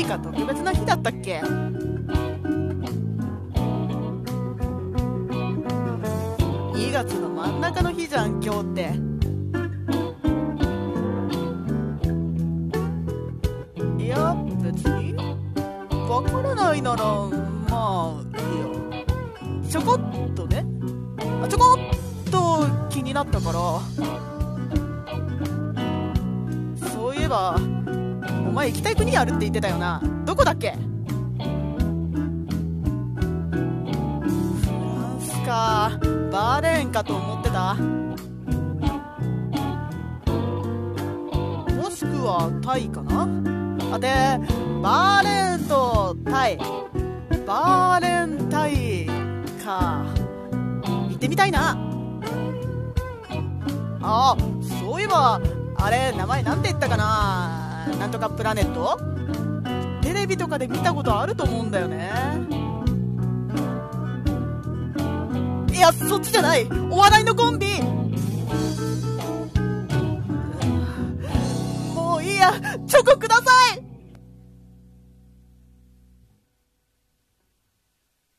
か特別な日だったっけ？2月の真ん中の日じゃん、今日って。いや、別にわからないならまあいいよ。ちょこっとね、ちょこっと気になったから。そういえばお前行きたい国あるって言ってたよな。どこだっけ？フランスか。バーレーンかと思ってた。もしくはタイかな。で、バーレーンとタイ、バーレーンタイか。行ってみたいな。あ、そういえばあれ名前なんて言ったかな。なんとかプラネット。テレビとかで見たことあると思うんだよね。いや、そっちじゃない。お笑いのコンビ